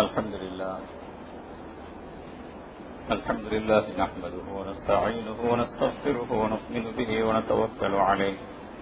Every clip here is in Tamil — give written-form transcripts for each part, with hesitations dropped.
الحمد لله نحمده ونستعينه ونستغفره ونؤمن به ونتوكل عليه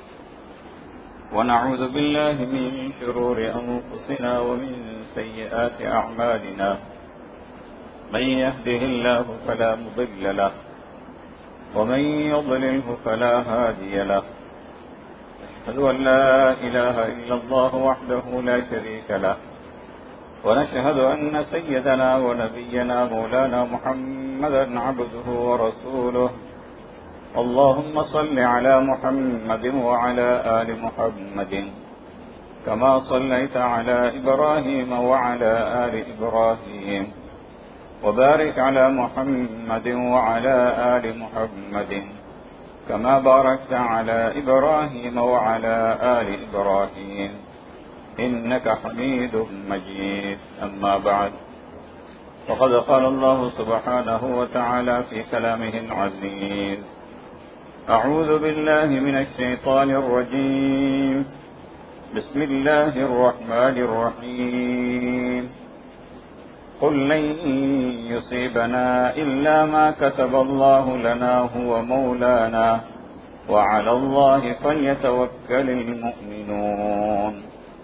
ونعوذ بالله من شرور أنفسنا ومن سيئات أعمالنا من يهده الله فلا مضل له ومن يضلله فلا هادي له أشهد أن لا إله إلا الله وحده لا شريك له ونشهد أن سيدنا ونبينا مولانا محمدا عبده ورسوله اللهم صل على محمد وعلى آل محمد كما صليت على إبراهيم وعلى آل إبراهيم وبارك على محمد وعلى آل محمد كما باركت على إبراهيم وعلى آل إبراهيم إنك حميد مجيد أما بعد فقد قال الله سبحانه وتعالى في كلامه العزيز أعوذ بالله من الشيطان الرجيم بسم الله الرحمن الرحيم قل لن يصيبنا إلا ما كتب الله لنا هو مولانا وعلى الله فليتوكل المؤمنون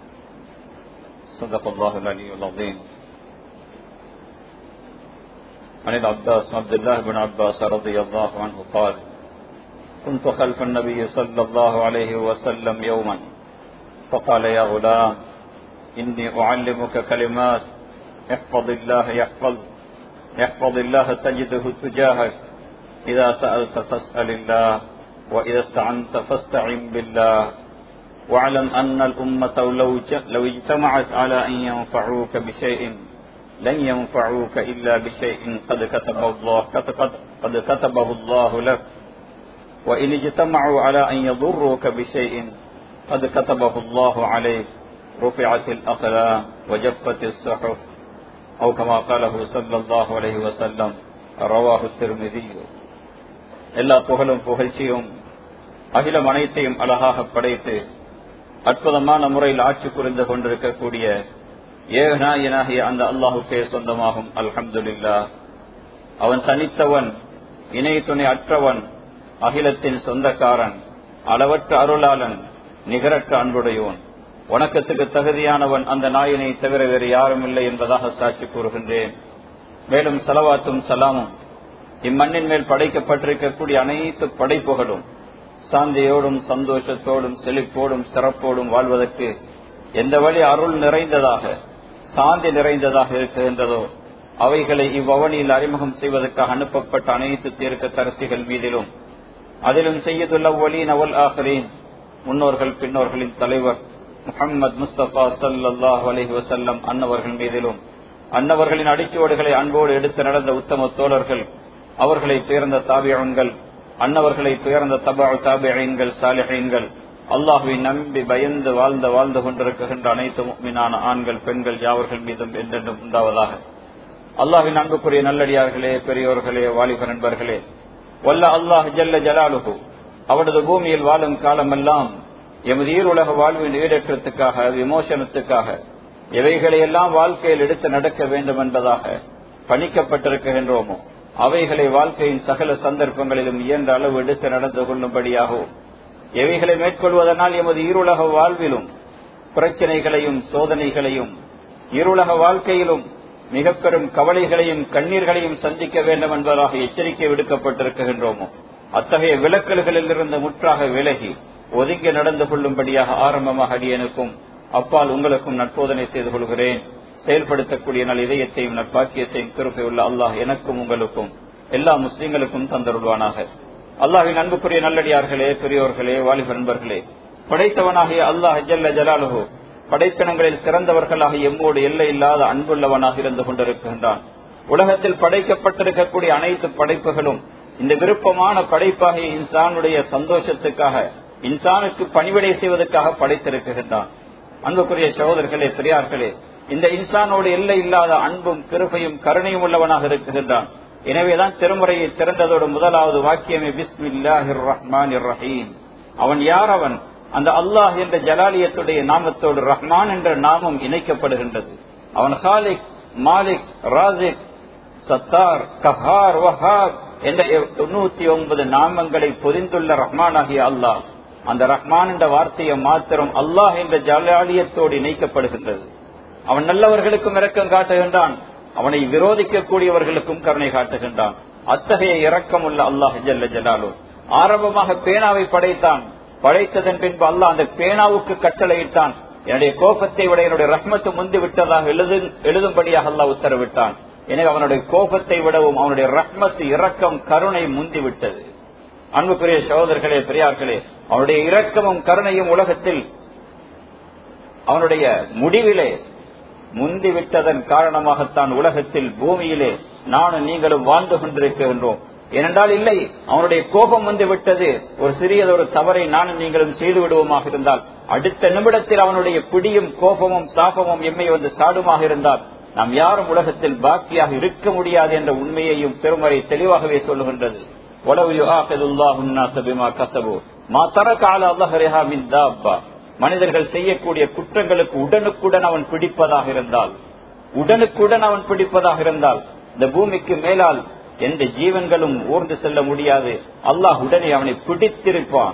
صدق الله العلي العظيم. عن عبد الله بن عباس رضي الله عنه قال كنت خلف النبي صلى الله عليه وسلم يوما فقال يا غلام إني أعلمك كلمات احفظ الله تجده تجاهك إذا سألت فاسأل الله وإذا استعنت فاستعن بالله واعلم أن الأمة لو اجتمعت على أن ينفعوك بشيء لن ينفعوك إلا بشيء قد كتبه الله لك وإن اجتمعوا على أن يضروك بشيء قد كتبه الله عليك رفعت الأقلام وجفت الصحف أو كما قاله صلى الله عليه وسلم رواه الترمذي. எல்லா புகழும் புகழ்ச்சியும் அகிலம் அனைத்தையும் அழகாக படைத்து அற்புதமான முறையில் ஆட்சி புரிந்து கொண்டிருக்கக்கூடிய ஏகநாயனாகிய அந்த அல்லாஹுக்கே சொந்தமாகும். அல்ஹம்துலில்லாஹ். அவன் தனித்தவன், இணை துணை அற்றவன், அகிலத்தின் சொந்தக்காரன், அளவற்ற அருளாளன், நிகரற்ற அன்புடையோன். வணக்கத்துக்கு தகுதியானவன் அந்த நாயனை தவிர வேறு யாரும் இல்லை என்பதாக சாட்சி கூறுகின்றேன். மேலும் ஸலவாத்தும் ஸலாமும் இம்மண்ணின் மேல் படைக்கப்பட்டிருக்கக்கூடிய அனைத்து படைப்புகளும் சாந்தியோடும் சந்தோஷத்தோடும் செழிப்போடும் சிறப்போடும் வாழ்வதற்கு எந்த வழி அருள் நிறைந்ததாக சாந்தி நிறைந்ததாக இருக்கின்றதோ அவைகளை இவ்வவனியில் அறிமுகம் செய்வதற்காக அனுப்பப்பட்ட அனைத்து தீர்க்க தரிசிகள் மீதிலும் அதிலும் சய்யிதுல் அவ்வலீன் வல் ஆகிரீன் முன்னோர்கள் பின்னோர்களின் தலைவர் முஹம்மது முஸ்தபா ஸல்லல்லாஹு அலைஹி வஸல்லம் அன்னவர்கள் மீதிலும் அன்னவர்களின் அடிச்சுவடுகளை அன்போடு எடுத்து நடந்த உத்தம தோழர்கள், அவர்களை துயர்ந்த தாபிஈன்கள், அன்னவர்களை துயர்ந்த தபஉ தாபிஈன்கள், சாலிஹீன்கள், அல்லாஹ்வை நம்பி பயந்து வாழ்ந்து கொண்டிருக்கின்ற அனைத்து முஃமினான ஆண்கள் பெண்கள் யாவர்கள் மீதும் என்றென்றும் உண்டாவதாக. அல்லாஹ்வின் அன்புக்குரிய நல்லடியார்களே, பெரியோர்களே, வாலிப நண்பர்களே, வல்ல அல்லாஹ் ஜல்ல ஜலாலுஹு அவரது பூமியில் வாழும் காலமெல்லாம் எமது ஈருலக வாழ்வின் ஈடேற்றத்துக்காக விமோசனத்துக்காக எவைகளையெல்லாம் வாழ்க்கையில் எடுத்து நடக்க வேண்டும் என்பதாக பணிக்கப்பட்டிருக்கின்றோமோ அவைகளை வாழ்க்கையின் சகல சந்தர்ப்பங்களிலும் இயன்ற அளவு எடுத்து நடந்து கொள்ளும்படியாகவும் எவைகளை மேற்கொள்வதனால் எமது ஈருலக வாழ்விலும் பிரச்சனைகளையும் சோதனைகளையும் இருளக வாழ்க்கையிலும் மிக பெரும் கவலைகளையும் கண்ணீர்களையும் சந்திக்க வேண்டும் என்பதாக எச்சரிக்கை விடுக்கப்பட்டிருக்கின்றோமோ அத்தகைய விலக்கல்களில் இருந்து முற்றாக விலகி ஒதுங்கி நடந்து கொள்ளும்படியாக ஆரம்பமாக அடியனுக்கும் அப்பால் உங்களுக்கும் நற்போதனை செய்து கொள்கிறேன். செயல்படுத்தக்கூடிய நல் இதயத்தையும் நற்பாக்கியத்தையும் கிருபையுள்ள அல்லாஹ் எனக்கும் உங்களுக்கும் எல்லா முஸ்லிம்களுக்கும் தந்தருள்வானாக. அல்லாஹ்வின் அன்புக்குரிய நல்லடியார்களே, பெரியோர்களே, வாலிப நண்பர்களே, படைத்தவனாகிய அல்லாஹ் ஜல்ல ஜலாலுஹு படைப்பினங்களில் சிறந்தவர்களாக எம்மோடு எல்லை இல்லாத அன்புள்ளவனாக இருந்து கொண்டிருக்கின்றான். உலகத்தில் படைக்கப்பட்டிருக்கக்கூடிய அனைத்து படைப்புகளும் இந்த விருப்பமான படைப்பாகிய இன்சானுடைய சந்தோஷத்துக்காக, இன்சானுக்கு பணிவிடை செய்வதற்காக படைத்திருக்கின்றான். அன்புக்குரிய சகோதரர்களே, பெரியார்களே, இந்த இன்சானோடு எல்லை இல்லாத அன்பும் கிருபையும் கருணையும் உள்ளவனாக இருக்கின்றான். எனவேதான் திருமுறையை திறந்ததோடு முதலாவது வாக்கியமே பிஸ்மில்லாஹிர் ரஹ்மானிர் ரஹீம். அவன் யார்? அவன் அந்த அல்லாஹ் என்ற ஜலாலியத்துடைய நாமத்தோடு ரஹ்மான் என்ற நாமம் இணைக்கப்படுகின்றது. அவன் ஹாலிக், மாலிக், ராசிக், சத்தார், கஹார், வஹாப் என்ற 99 நாமங்களை பொதிந்துள்ள ரஹ்மானாகிய அல்லாஹ், அந்த ரஹ்மான் என்ற வார்த்தையை மாத்திரம் அல்லாஹ் என்ற ஜலாலியத்தோடு இணைக்கப்படுகின்றது. அவன் நல்லவர்களுக்கும் இரக்கம் காட்டுகின்றான், அவனை விரோதிக்கக்கூடியவர்களுக்கும் கருணை காட்டுகின்றான். அத்தகைய இரக்கம் உள்ள அல்லாஹ் ஜல்ல ஜலாலு ஆரம்பமாக பேனாவை படைத்தான். படைத்ததன் பின்பு அல்லாஹ் அந்த பேனாவுக்கு கட்டளையிட்டான், என்னுடைய கோபத்தை விட என்னுடைய ரஹ்மத்து முந்தி விட்டதாக எழுதும்படியாக அல்லாஹ் உத்தரவிட்டான். எனவே அவனுடைய கோபத்தை விடவும் அவனுடைய ரஹ்மத்து, இரக்கம், கருணை முந்தி விட்டது. அன்புக்குரிய சகோதரர்களே, பெரியார்களே, அவனுடைய இரக்கமும் கருணையும் உலகத்தில் அவனுடைய முடிவிலே முந்திவிட்டதன் காரணமாகத்தான் உலகத்தில் பூமியிலே நானும் நீங்களும் வாழ்ந்து கொண்டிருக்கின்றோம். ஏனென்றால் இல்லை, அவனுடைய கோபம் வந்துவிட்டது. ஒரு சிறியதொரு தவறை நானும் நீங்களும் செய்து விடுவோமாக இருந்தால் அடுத்த நிமிடத்தில் அவனுடைய பிடியும் கோபமும் சாபமும் எம்மை வந்து சாடுமாக இருந்தால் நாம் யாரும் உலகத்தில் பாக்கியாக இருக்க முடியாது என்ற உண்மையையும் பெருமறை தெளிவாகவே சொல்லுகின்றது. மனிதர்கள் செய்யக்கூடிய குற்றங்களுக்கு உடனுக்குடன் அவன் பிடிப்பதாக இருந்தால் இந்த பூமிக்கு மேலால் எந்த ஜீவன்களும் ஊர்ந்து செல்ல முடியாது. அல்லாஹ் உடனே அவனை பிடித்திருப்பான்.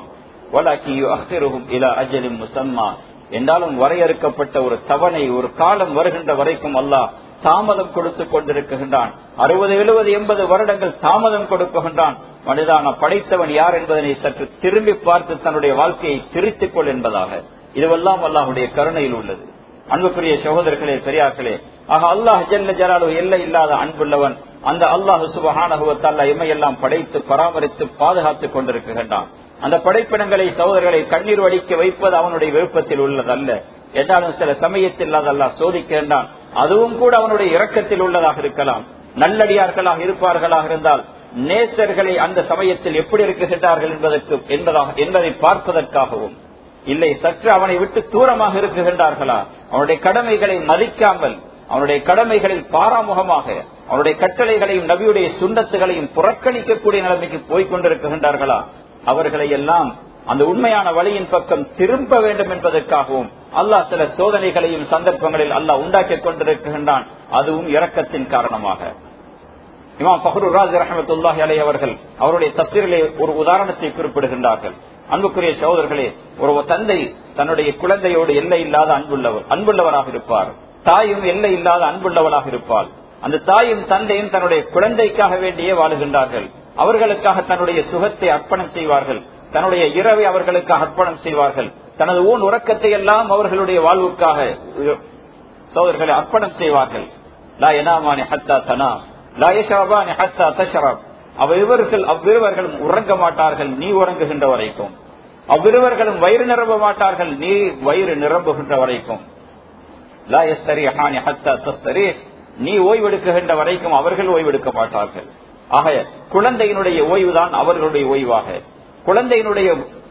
என்றாலும் வரையறுக்கப்பட்ட ஒரு தவணை, ஒரு காலம் வருகின்ற வரைக்கும் அல்லாஹ் தாமதம் கொடுத்துக் கொண்டிருக்கின்றான். 60, 70, 80 வருடங்கள் தாமதம் கொடுக்கின்றான். மனிதான படைத்தவன் யார் என்பதனை சற்று திரும்பி பார்த்து தன்னுடைய வாழ்க்கையை திருத்திக் கொள் என்பதாக. இதுவெல்லாம் அல்லாஹுடைய கருணையில் உள்ளது. அன்புக்குரிய சகோதரர்களே, பெரியார்களே, ஆக அல்லாஹ் ஜல்ல ஜலாலு எல்லை இல்லாத அன்புள்ளவன். அந்த அல்லாஹ் சுப்ஹானஹு வ தஆலா எம்மையெல்லாம் படைத்து பராமரித்து பாதுகாத்துக் கொண்டிருக்கின்றான். அந்த படைப்பினங்களை, சகோதரர்களை கண்ணீர் வடிக்க வைப்பது அவனுடைய விருப்பத்தில் உள்ளதல்ல. என்றாலும் சில சமயத்தில் அல்லாஹ் சோதிக்கின்றான். அதுவும் கூட அவனுடைய இரக்கத்தில் உள்ளதாக இருக்கலாம். நல்லடியார்களாக இருப்பார்களாக இருந்தால் நேசர்களை அந்த சமயத்தில் எப்படி இருக்குகின்றார்கள் என்பதை பார்ப்பதற்காகவும், இல்லை சற்று அவனை விட்டு தூரமாக இருக்குகின்றார்களா, அவனுடைய கடமைகளை மதிக்காமல், அவனுடைய கடமைகளில் பாராமுகமாக அவனுடைய கட்டளைகளையும் நபியுடைய சுன்னத்துகளையும் புறக்கணிக்கக்கூடிய நிலைமைக்கு போய்கொண்டிருக்கின்றார்களா, அவர்களை எல்லாம் அந்த உண்மையான வழியின் பக்கம் திரும்ப வேண்டும் என்பதற்காகவும் அல்லாஹ் சில சோதனைகளையும் சந்தர்ப்பங்களில் அல்லாஹ் உண்டாக்கிக் கொண்டிருக்கின்றான். அதுவும் இரக்கத்தின் காரணமாக. இமாம் ஃபக்ருர் ராஸி ரஹ்மத்துல்லாஹி அலைஹி அவர்கள் அவருடைய தஃசீரிலே ஒரு உதாரணத்தை குறிப்பிடுகின்றார்கள். அன்புக்குரிய சகோதரர்களே, ஒரு தந்தை தன்னுடைய குழந்தையோடு எல்லை இல்லாத அன்புள்ளவராக இருப்பார். தாயும் எல்லை இல்லாத அன்புள்ளவளாக இருப்பாள். அந்த தாயும் தந்தையும் தன்னுடைய குழந்தைக்காக வேண்டியே வாழுகின்றார்கள். அவர்களுக்காக தன்னுடைய சுகத்தை அர்ப்பணம் செய்வார்கள். தன்னுடைய இரவை அவர்களுக்காக அர்ப்பணம் செய்வார்கள். தனது ஊன் உறக்கத்தை எல்லாம் அவர்களுடைய வாழ்வுக்காக சகோதரர்களை அர்ப்பணம் செய்வார்கள். லா யனாமானி ஹத்தா தனாம், லா யஷரபானி ஹத்தா தஷரப். அவ்விருவர்களும் உறங்க மாட்டார்கள் நீ உறங்குகின்ற வரைக்கும். அவ்விருவர்களும் வயிறு நிரம்ப மாட்டார்கள் நீ வயிறு நிரம்புகின்ற வரைக்கும். லா யஸ்தரிஹானி ஹத்தா தஸ்தரி, நீ ஓய்வெடுக்குகின்ற வரைக்கும் அவர்கள் ஓய்வெடுக்க மாட்டார்கள். ஆக குழந்தையினுடைய ஓய்வுதான் அவர்களுடைய ஓய்வாக, குழந்தையினுடைய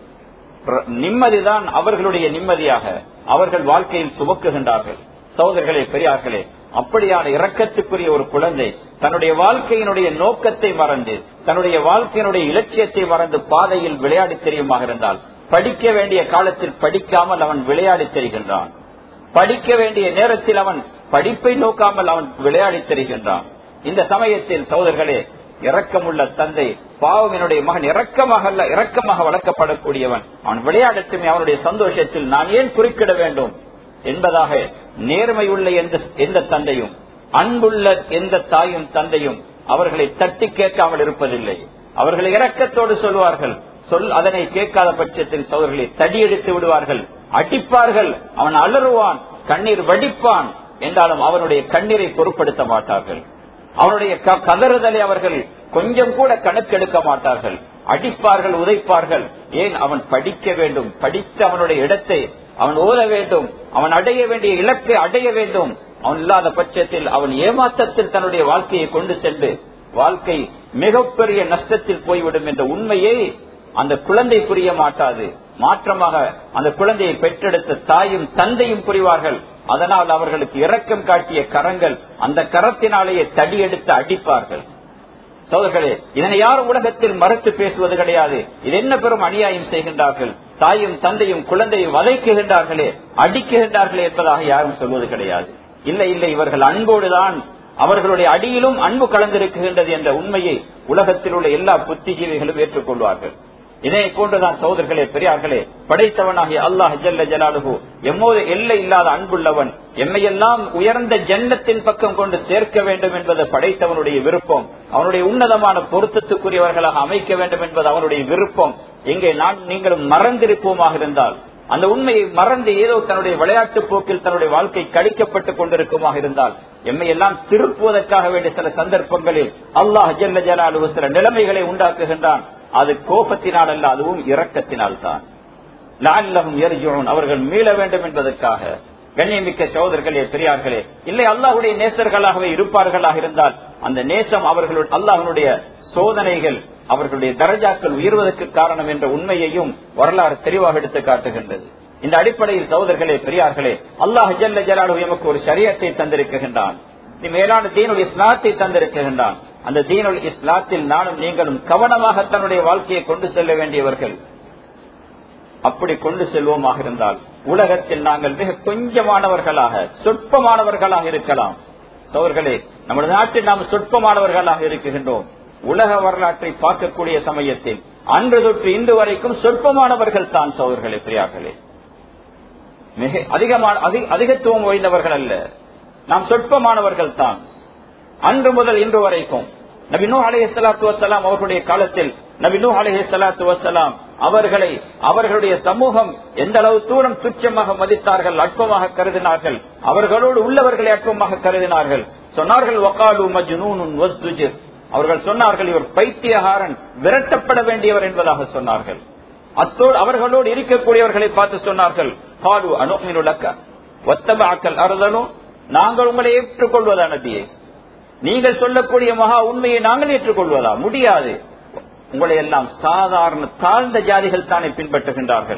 நிம்மதிதான் அவர்களுடைய நிம்மதியாக அவர்கள் வாழ்க்கையில் சுமக்குகின்றார்கள். சகோதரர்களே, பெரியார்களே, அப்படியான இரக்கத்துக்குரிய ஒரு குழந்தை தன்னுடைய வாழ்க்கையினுடைய நோக்கத்தை மறந்து, தன்னுடைய வாழ்க்கையினுடைய இலட்சியத்தை மறந்து பாதையில் விளையாடி தெரியுமாக இருந்தால், படிக்க வேண்டிய காலத்தில் படிக்காமல் அவன் விளையாடி தெரிகின்றான். படிக்க வேண்டிய நேரத்தில் அவன் படிப்பை நோக்காமல் அவன் விளையாடி தெரிகின்றான். இந்த சமயத்தில் சகோதரர்களே, இரக்கமுள்ள தந்தை, பாவம் என்னுடைய மகன் இரக்கமாக வளர்க்கப்படக்கூடியவன், அவன் விளையாடட்டுமே, அவனுடைய சந்தோஷத்தில் நான் ஏன் குறுக்கிட வேண்டும் என்பதாக நேர்மை உள்ள எந்த தந்தையும், அன்புள்ள எந்த தாயும் தந்தையும் அவர்களை தட்டி கேட்காமல் இருப்பதில்லை. அவர்களை இரக்கத்தோடு சொல்வார்கள். அதனை கேட்காத பட்சத்தில் சகோதரர்களை தடியெடுத்து விடுவார்கள், அடிப்பார்கள். அவன் அலறுவான், கண்ணீர் வடிப்பான். என்றாலும் அவனுடைய கண்ணீரை பொருட்படுத்த மாட்டார்கள். அவனுடைய கதறுதலை அவர்கள் கொஞ்சம் கூட கணக்கெடுக்க மாட்டார்கள். அடிப்பார்கள், உதைப்பார்கள். ஏன்? அவன் படிக்க வேண்டும், படித்து அவனுடைய இடத்தை அவன் ஓத வேண்டும், அவன் அடைய வேண்டிய இலக்கை அடைய வேண்டும். அவன் இல்லாத பட்சத்தில் அவன் ஏமாற்றத்தில் தன்னுடைய வாழ்க்கையை கொண்டு சென்று வாழ்க்கை மிகப்பெரிய நஷ்டத்தில் போய்விடும் என்ற உண்மையை அந்த குழந்தை புரிய மாட்டாது. மாற்றமாக அந்த குழந்தையை பெற்றெடுத்த தாயும் தந்தையும் புரிவார்கள். அதனால் அவர்களுக்கு இரக்கம் காட்டிய கரங்கள் அந்த கரத்தினாலேயே தடியெடுத்து அடிப்பார்கள். சோதர்களே, இதனை யாரும் உலகத்தில் மறுத்து பேசுவது கிடையாது. இது என்ன பெரும் அநியாயம் செய்கின்றார்கள், தாயும் தந்தையும் குழந்தையை வதைக்குகின்றார்களே, அடிக்குகின்றார்களே என்பதாக யாரும் சொல்வது கிடையாது. இல்லை இல்லை, இவர்கள் அன்போடுதான், அவர்களுடைய அடியிலும் அன்பு கலந்திருக்கின்றது என்ற உண்மையை உலகத்தில் உள்ள எல்லா புத்திஜீவிகளும் ஏற்றுக்கொள்வார்கள். இதே போன்றுதான் சகோதரர்களே, பெரியார்களே, படைத்தவனாகிய அல்லாஹ் ஜல்ல ஜலாலுஹு எம்மோது எல்லை இல்லாத அன்புள்ளவன், எம்மையெல்லாம் உயர்ந்த ஜன்னத்தின் பக்கம் கொண்டு சேர்க்க வேண்டும் என்பது படைத்தவனுடைய விருப்பம். அவனுடைய உன்னதமான பொருத்தத்துக்குரியவர்களாக அமைக்க வேண்டும் என்பது அவனுடைய விருப்பம். எங்கே நான் நீங்களும் மறந்திருப்போமாக இருந்தால், அந்த உண்மையை மறந்து ஏதோ தன்னுடைய விளையாட்டு போக்கில் தன்னுடைய வாழ்க்கை கழிக்கப்பட்டுக் கொண்டிருக்குமாக இருந்தால், எம்மை எல்லாம் திருப்புவதற்காக வேண்டிய சில சந்தர்ப்பங்களில் அல்லாஹ் ஜல்ல ஜலாலுஹு சில நிலைமைகளை உண்டாக்குகின்றான். அது கோபத்தினால் அல்ல, அதுவும் இரக்கத்தினால் தான். லஅல்லஹும் யர்ஜூன், அவர்கள் மீள வேண்டும் என்பதற்காக. கண்ணியமிக்க சகோதரர்களே, பெரியார்களே, இல்லை அல்லாஹ்வுடைய நேசர்களாகவே இருப்பார்களாக இருந்தால், அந்த நேசம் அவர்களுடைய அல்லாஹ்வுடைய சோதனைகள் அவர்களுடைய தரஜாக்கள் உயர்வதற்கு காரணம் என்ற உண்மையையும் வரலாறு தெளிவாக எடுத்து காட்டுகின்றது. இந்த அடிப்படையில் சகோதரர்களே, பெரியார்களே, அல்லாஹ் ஜல்ல ஜலாலுஹு எமக்கு ஒரு ஷரியத்தை தந்திருக்கின்றான், மேலான தீனுல் இஸ்லாத்தை தந்திருக்கின்றான். அந்த தீனுல் இஸ்லாத்தில் நானும் நீங்களும் கவனமாக தன்னுடைய வாழ்க்கையை கொண்டு செல்ல வேண்டியவர்கள். அப்படி கொண்டு செல்வோமாக இருந்தால் உலகத்தில் நாங்கள் மிக கொஞ்சமானவர்களாக சொற்பமானவர்களாக இருக்கலாம். சகோதரர்களே, நமது நாட்டில் நாம் சொற்பமானவர்களாக இருக்கின்றோம். உலக வரலாற்றை பார்க்கக்கூடிய சமயத்தில் அன்று தொற்று இன்று வரைக்கும் சொற்பமானவர்கள் தான் சகோதரர்களே, பெரியார்களே. மிக அதிகத்துவம் வாய்ந்தவர்கள் அல்ல, நாம் சொற்பமானவர்கள் தான். அன்று முதல் இன்று வரைக்கும் நபி நூஹ் அலைஹிஸ்ஸலாத்து வஸ்ஸலாம் அவர்களுடைய காலத்தில் நபி நூஹ் அலைஹிஸ்ஸலாத்து வஸ்ஸலாம் அவர்களை அவர்களுடைய சமூகம் எந்த அளவு தூரம் துச்சமாக மதித்தார்கள், அற்பமாக கருதினார்கள். அவர்களோடு உள்ளவர்களை அற்பமாக கருதினார்கள். சொன்னார்கள் வகாலு மஜ்னூனுன் வஸ்துஜிர், அவர்கள் சொன்னார்கள் இவர் பைத்தியகாரன், விரட்டப்பட வேண்டியவர் என்பதாக சொன்னார்கள். அத்தோடு அவர்களோடு இருக்கக்கூடியவர்களை பார்த்து சொன்னார்கள் காலு அனுமினு லக்க வத்தபஅக்கல் அர்தலு, நாங்கள் உங்களை ஏற்றுக்கொள்வதா நபியே? நீங்கள் சொல்லக்கூடிய மகா உண்மையை நாங்கள் ஏற்றுக்கொள்வதா? முடியாது. உங்களை எல்லாம் சாதாரண தாழ்ந்த ஜாதிகள் தானே பின்பற்றுகின்றார்கள்.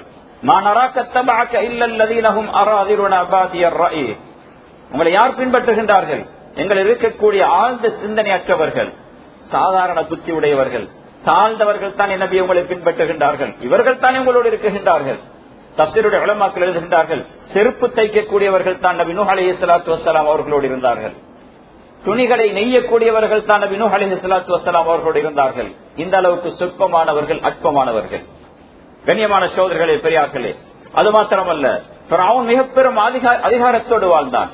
உங்களை யார் பின்பற்றுகின்றார்கள்? எங்கள் இருக்கக்கூடிய ஆழ்ந்த சிந்தனையற்றவர்கள், சாதாரண புத்தி உடையவர்கள், தாழ்ந்தவர்கள் தானே நபி உங்களை பின்பற்றுகின்றார்கள். இவர்கள் தானே உங்களோடு இருக்கின்றார்கள். தஃசீருடைய உலமாக்கள் எழுதுகின்றார்கள், செருப்பு தைக்கக்கூடியவர்கள் தான் நபி நூஹ் அலைஹிஸ்ஸலாத்து வஸ்ஸலாம் அவர்களோடு இருந்தார்கள். துணிகளை நெய்யக்கூடியவர்கள் தான் நபி நூஹ் அலைஹிஸ்ஸலாத்து வஸ்ஸலாம் அவர்களோடு இருந்தார்கள். இந்த அளவுக்கு சொற்பமானவர்கள், அற்பமானவர்கள். கண்ணியமான சகோதரர்களே, பெரியார்களே, அது மாத்திரமல்ல, ஃபிரௌன் மிக பெரும் அதிகாரத்தோடு வாழ்ந்தான்.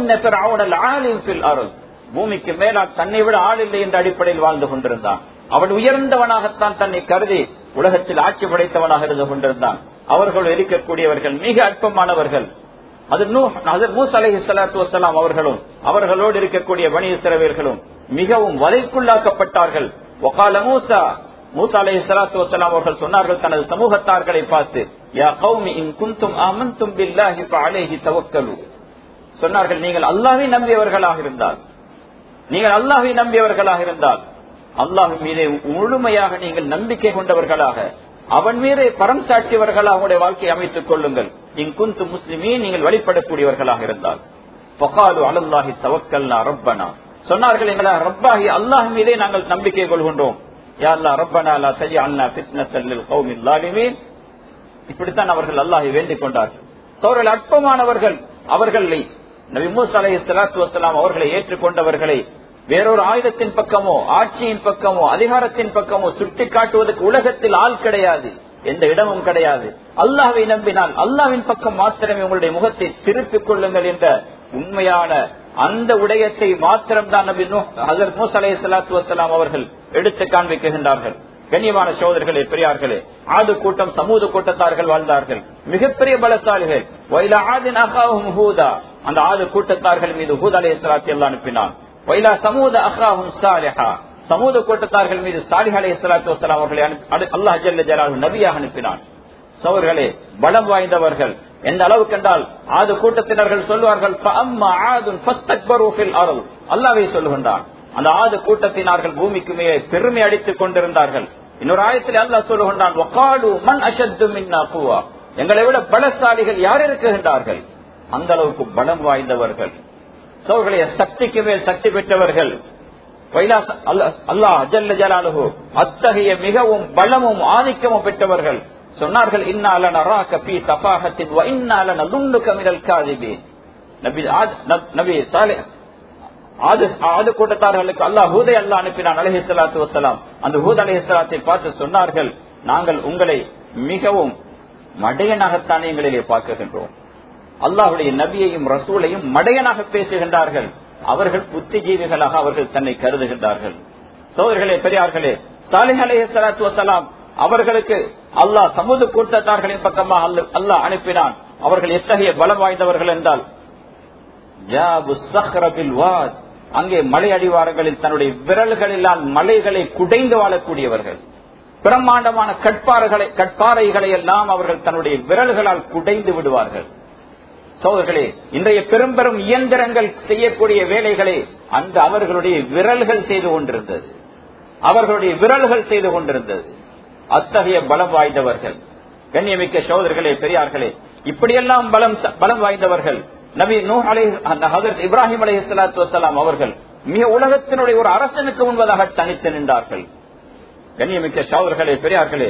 பூமிக்கு மேலால் தன்னை விட ஆள் இல்லை என்ற அடிப்படையில் வாழ்ந்து கொண்டிருந்தான். அவன் உயர்ந்தவனாகத்தான் தன்னை கருதி உலகத்தில் ஆட்சி படைத்தவனாக இருந்து கொண்டிருந்தான். அவர்கள் இருக்கக்கூடியவர்கள் மிக அற்பமானவர்கள். அது மூசா அலைஹிஸ்ஸலாத்து வஸ்ஸலாம் அவர்களும் அவர்களோடு இருக்கக்கூடிய பனி இஸ்ரவேலர்களும் மிகவும் வலைக்குள்ளாக்கப்பட்டார்கள். வகால மூசா அலைஹிஸ்ஸலாத்து வஸ்ஸலாம் அவர்கள் சொன்னார்கள் தனது சமூகத்தார்களை பார்த்து, யா கௌமி இன் குன்தும் ஆமன்தும் பில்லாஹி ஃபஅலைஹி தவக்கலு, சொன்னார்கள் நீங்கள் அல்லாஹ்வை நம்பியவர்களாக இருந்தால் அல்லாஹ்வின் மீது முழுமையாக நீங்கள் நம்பிக்கை கொண்டவர்களாக, அவன் மீது பரம் சாட்சியவர்களாக உங்களுடைய வாழ்க்கையை அமைத்துக் கொள்ளுங்கள். இன்குந்து முஸ்லிமீன், நீங்கள் வழிபடக்கூடியவர்களாக இருந்தால். ஃபகாலு அலல்லாஹி தவக்கல்னா ரப்பனா, சொன்னார்கள் எங்கள ரப்பாகி அல்லாஹ் மீதே நாங்கள் நம்பிக்கை கொள்கின்றோம். யா அல்லாஹ் ரப்பனா லா தஜஅல்னா ஃபித்னத்தல் லில் கௌமில் ஸாலிமீன். இப்படித்தான் அவர்கள் அல்லாஹ்வை வேண்டிக் கொண்டார்கள். அவர்கள் அற்பமானவர்கள். அவர்களை நபி மூசா அலைஹிஸ்ஸலாத்து வஸ்ஸலாம் அவர்களை ஏற்றுக்கொண்டவர்களை வேறொரு ஆயுதத்தின் பக்கமோ ஆட்சியின் பக்கமோ அதிகாரத்தின் பக்கமோ சுட்டி காட்டுவதற்கு உலகத்தில் ஆள் கிடையாது, எந்த இடமும் கிடையாது. அல்லாஹ்வை நம்பினால் அல்லாஹ்வின் பக்கம் மாத்திரமே உங்களுடைய முகத்தை திருப்பிக் கொள்ளுங்கள் என்ற உண்மையான அந்த உடையத்தை மாத்திரம்தான் நபி ஹஜ்ரத் மூசா அலைஹிஸ்ஸலாத்து வஸ்ஸலாம் அவர்கள் எடுத்து காண்பிக்கின்றார்கள். கண்ணியமான சகோதரர்களே, பெரியார்களே, ஆது கூட்டம் சமூது கூட்டத்தார்கள் வாழ்ந்தார்கள், மிகப்பெரிய பலசாலிகள். வைலா ஆதின் அகாஹும் ஹூதா, அந்த ஆது கூட்டத்தார்கள் மீது ஹூத் அலைஹிஸ்ஸலாத்து அல்லாஹ் அனுப்பினான். வைலா சமூத அகாஹும் சாலிஹா, சமூத கூட்டத்தார்கள் மீது சாலிஹ் அலைஹிஸ்ஸலாத்து வஸ்ஸலாம் அவர்களை அல்லாஹ் ஜல்ல ஜலாலுஹு நபியாக அனுப்பினான். சகோதரர்களே, பலம் வாய்ந்தவர்கள் எந்த அளவுக்கு என்றால் ஆது கூட்டத்தினர்கள் சொல்வார்கள் அல்லாஹ்வை சொல்லுகின்றான். அந்த ஆது கூட்டத்தினார்கள் பூமிக்கு மேலே பெருமை அடித்துக் கொண்டிருந்தார்கள். இன்னொரு ஆயத்தில் அல்லாஹ் சொல்லுகின்றான், எங்களை விட பலசாலிகள் யார் இருக்குகின்றார்கள்? அந்த அளவுக்கு பலம் வாய்ந்தவர்கள், சகோதரர்களே, சக்திக்கு மேல் சக்தி பெற்றவர்கள். அல்லாஹ் ஜல்ல ஜலாலுஹு அத்தகைய மிகவும் பலமும் ஆதிக்கமும் பெற்றவர்கள். சொன்னார்கள், நபி சாலிஹ் ஆது கூட்டத்தார்களுக்கு அல்லாஹ் ஹூதை அல்லாஹ் அனுப்பினான் அலைஹிஸ்ஸலாத்து வஸ்ஸலாம். அந்த ஹூத் அலைஹிஸ்ஸலாத்தை பார்த்து சொன்னார்கள், நாங்கள் உங்களை மிகவும் மடையனாகத்தானே எங்களிலே பார்க்கின்றோம். அல்லாஹுடைய நபியையும் ரசூலையும் மடையனாக பேசுகின்றார்கள். அவர்கள் புத்திஜீவிகளாக அவர்கள் தன்னை கருதுகின்றார்கள். சோதர்களே, பெரியார்களே, சாலிஹ் அலைஹிஸ்ஸலாத்து வஸ்ஸலாம் அவர்களுக்கு அல்லாஹ் சமூக கூட்டத்தார்களின் பக்கமாக அல்லாஹ் அனுப்பினான். அவர்கள் எத்தகைய பலம் வாய்ந்தவர்கள் என்றால், அங்கே மலை அடிவாரங்களில் தன்னுடைய விரல்களிலால் மலைகளை குடைந்து வாழக்கூடியவர்கள். பிரம்மாண்டமான கட்பாறைகளை எல்லாம் அவர்கள் தன்னுடைய விரல்களால் குடைந்து விடுவார்கள். சோதர்களே, இன்றைய பெரும் பெரும் இயந்திரங்கள் செய்யக்கூடிய வேலைகளை அந்த அவர்களுடைய விரல்கள் செய்து கொண்டிருந்தது. அத்தகைய பலம் வாய்ந்தவர்கள். கண்ணியமிக்க சகோதரர்களே, பெரியார்களே, இப்படியெல்லாம் பலம் வாய்ந்தவர்கள். நபி நூஹ் ஹஜ்ரத் இப்ராஹிம் அலைஹிஸ்ஸலாத்து வஸ்ஸலாம் அவர்கள் மிக உலகத்தினுடைய ஒரு அரசனுக்கு முன்பதாக தனித்து நின்றார்கள். கண்ணியமிக்க சகோதரர்களே, பெரியார்களே,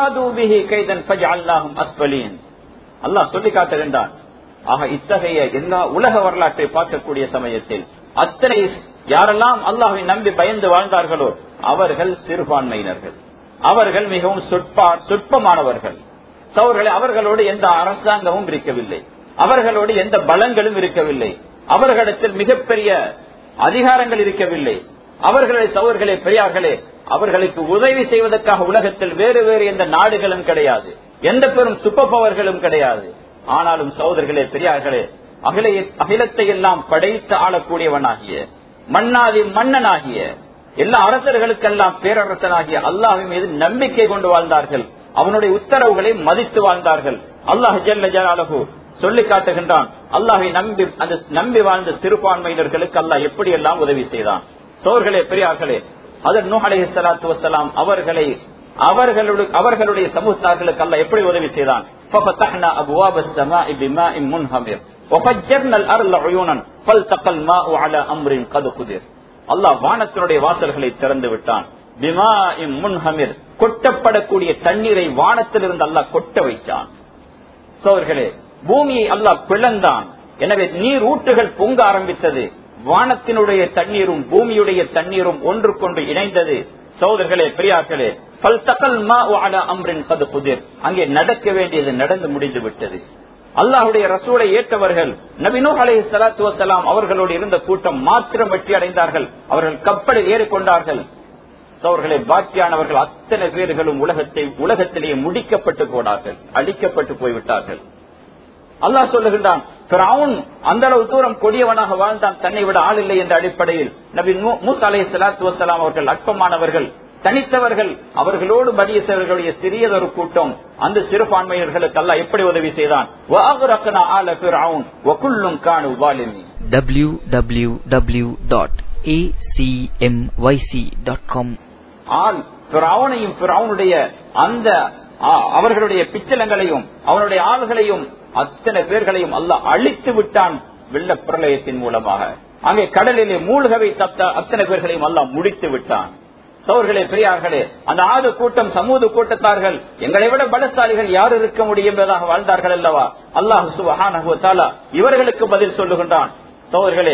அல்லாஹ் சொல்லி காட்டுகின்றான். ஆக இத்தகைய எல்லா உலக வரலாற்றை பார்க்கக்கூடிய சமயத்தில் அத்தனை யாரெல்லாம் அல்லாஹ்வை நம்பி பயந்து வாழ்ந்தார்களோ அவர்கள் சிறுபான்மையினர்கள், அவர்கள் மிகவும் சொற்பமானவர்கள். சகோதரர்களே, அவர்களோடு எந்த அரசாங்கமும் இருக்கவில்லை, அவர்களோடு எந்த பலங்களும் இருக்கவில்லை, அவர்களிடத்தில் மிகப்பெரிய அதிகாரங்கள் இருக்கவில்லை. அவர்களை சகோதரர்களே, பெரியார்களே, அவர்களுக்கு உதவி செய்வதற்காக உலகத்தில் வேறு வேறு எந்த நாடுகளும் கிடையாது, எந்த பெரும் சூப்பர் பவர்களும் கிடையாது. ஆனாலும் சகோதரர்களே, பெரியார்களே, அகிலத்தை எல்லாம் படைத்து ஆளக்கூடியவனாகிய மன்னனாகிய எல்லா அரசர்களுக்கெல்லாம் பேரரசனாகிய அல்லாஹ்வின் மீது நம்பிக்கை கொண்டு வாழ்ந்தார்கள். அவனுடைய உத்தரவுகளை மதித்து வாழ்ந்தார்கள். அல்லாஹ் ஜல்ல ஜலாலுஹு சொல்லி காட்டுகின்றான். அல்லாஹ்வை நம்பி வாழ்ந்த சிறுபான்மையினர்களுக்கு அல்லாஹ் எப்படி எல்லாம் உதவி செய்தான். சோர்களே, பெரியார்களே, ஹஜ்ரத் நூஹ் அலைஹிஸ்ஸலாத்து வஸ்ஸலாம் அவர்களுடைய சமூகத்தார்களுக்கு அல்லாஹ் எப்படி உதவி செய்தான். فَفَتَحْنَا أَبْوَابَ السَّمَاءِ بِمَاءٍ مُنْهَمِرٍ وَفَجَّرْنَا الْأَرْضَ عُيُونًا فَالْتَقَى الْمَاءُ عَلَى أَمْرٍ قَدْ قُدِرَ. அல்லாஹ் வானத்தினுடைய வாசல்களை திறந்து விட்டான். பிமாஇம் முன்ஹமிர், கொட்டப்படக்கூடிய தண்ணீரை வானத்திலிருந்து அல்லாஹ் கொட்ட வைத்தான். சோர்களே, பூமியை அல்லாஹ் பிளந்தான். எனவே நீர் ஊற்றுகள் பொங்க ஆரம்பித்தது. வானத்தினுடைய தண்ணீரும் பூமியுடைய தண்ணீரும் ஒன்றுக்கொன்று இணைந்தது. சகோதரர்களே, பெரியார்களே, அங்கே நடக்க வேண்டியது நடந்து முடிந்து விட்டது. அல்லாஹுடைய ரசூலை ஏற்றவர்கள் நபி நூஹ் அலைஹிஸ்ஸலாத்து வஸ்ஸலாம் அவர்களோடு இருந்த கூட்டம் மாத்திரம் வெற்றி அடைந்தார்கள். அவர்கள் கப்பலில் ஏறிக்கொண்டார்கள். சகோதரர்களே, பாக்கியானவர்கள் அத்தனை பேர்களும் உலகத்திலேயே முடிக்கப்பட்டு போனார்கள், அழிக்கப்பட்டு போய்விட்டார்கள். அல்லாஹ் சொல்லுகின்றான், ஃபிரௌன் அந்த அளவு தூரம் கொடியவனாக வாழ்ந்தான், தன்னை விட ஆள் இல்லை என்ற அடிப்படையில் நபி மூசா அலைஹிஸ்ஸலாத்து வஸ்ஸலாம் அவர்கள் அற்பமானவர்கள், தனித்தவர்கள். அவர்களோடு பனியர்களுடைய சிறியதொரு கூட்டம், அந்த சிறுபான்மையர்களுக்கு அல்லாஹ் எப்படி உதவி செய்தான். www.acmyc.com அந்த அவர்களுடைய பிச்சலங்களையும் அவனுடைய ஆள்களையும் அத்தனை பேர்களையும் அல்லாஹ் அழித்து விட்டான் வெள்ள பிரளயத்தின் மூலமாக. அங்கே கடலிலே மூழ்கவை அத்தனை பேர்களையும் அல்லாஹ் முடித்து விட்டான். சோர்களே, பெரியார்களே, அந்த ஆது கூட்டம் சமூக கூட்டத்தார்கள் எங்களை விட பலசாலிகள் யார் இருக்க முடியும் என்பதாக வாழ்ந்தார்கள் அல்லவா. அல்லாஹ் சுப்ஹானஹு வ தஆலா இவர்களுக்கு பதில் சொல்லுகின்றான். சோர்களே,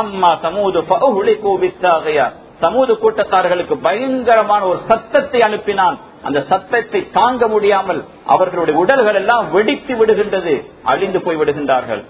சமூக கூட்டத்தார்களுக்கு பயங்கரமான ஒரு சத்தத்தை அனுப்பினான். அந்த சத்தத்தை தாங்க முடியாமல் அவர்களுடைய உடல்கள் எல்லாம் வெடித்து விடுகின்றது, அழிந்து போய் விடுகின்றார்கள்.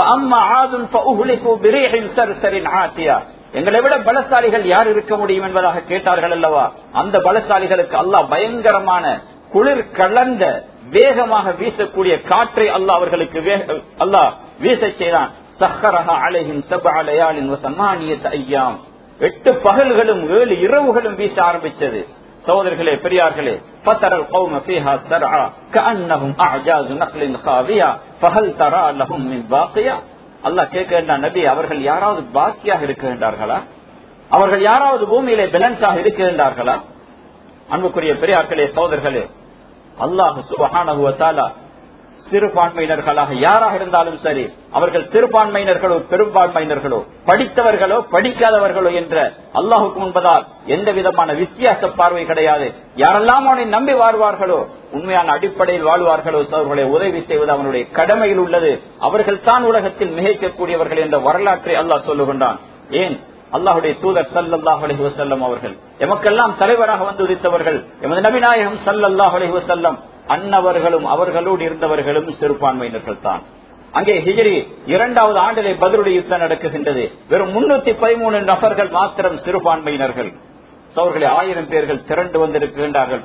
எங்களை விட பலசாலிகள் யார் இருக்க முடியும் என்பதாக கேட்டார்கள் அல்லவா. அந்த பலசாலிகளுக்கு அல்லாஹ் பயங்கரமான குளிர் கலந்த வேகமாக வீசக்கூடிய காற்றை அல்லாஹ் அவர்களுக்கு அல்லாஹ் வீச செய்தான். சஹ்ஹரஹா அலைஹிம் சப்அ லயாலின் வ ஸமானியத அய்யாம், 8 பகல்களும் 7 இரவுகளும் வீச ஆரம்பித்தது. சகோதரர்களே, பெரியார்களே, ஃபதரல் கௌம ஃபீஹா ஸர்ஆ கஅன்னஹும் அஅஜாஸு நக்லின் காவியா ஃபஹல் தரா லஹும் மின் பாக்கியா. அல்லாஹ் கேட்கின்றான், நபி, அவர்கள் யாராவது பாக்கியாக இருக்கின்றார்களா? அவர்கள் யாராவது பூமியிலே பேலன்ஸாக இருக்கின்றார்களா? அன்புக்குரிய பெரியார்களே, சகோதரர்களே, அல்லாஹ் சுப்ஹானஹு வ தஆலா சிறுபான்மையினர்களாக யாராக இருந்தாலும் சரி, அவர்கள் சிறுபான்மையினர்களோ பெரும்பான்மையினர்களோ, படித்தவர்களோ படிக்காதவர்களோ என்ற அல்லாஹுக்கு முன்பதால் எந்த விதமான வித்தியாச பார்வை கிடையாது. யாரெல்லாம் அவனை நம்பி வாழ்வார்களோ, உண்மையான அடிப்படையில் வாழ்வார்களோ, அவர்களை உதவி செய்வது அவனுடைய கடமையில் உள்ளது. அவர்கள் தான் உலகத்தில் மிகைக்கக்கூடியவர்கள் என்ற வரலாற்றை அல்லாஹ் சொல்லுகின்றான். ஏன் அல்லாஹுடைய தூதர் ஸல்லல்லாஹு அலைஹி வஸல்லம் அவர்கள் எமக்கெல்லாம் தலைவராக வந்து உதித்தவர்கள், எமது நபிநாயகம் ஸல்லல்லாஹு அலைஹி வஸல்லம் அன்னவர்களும் அவர்களோடு இருந்தவர்களும் சிறுபான்மையினர்கள் தான். அங்கே ஹிஜ்ரி 2வது ஆண்டிலே பத்ருடைய யுத்தம் நடக்குகின்றது. வெறும் 313 நபர்கள் மாத்திரம் சிறுபான்மையினர்கள். அவர்களை 1000 பேர்கள் திரண்டு வந்திருக்கின்றார்கள்.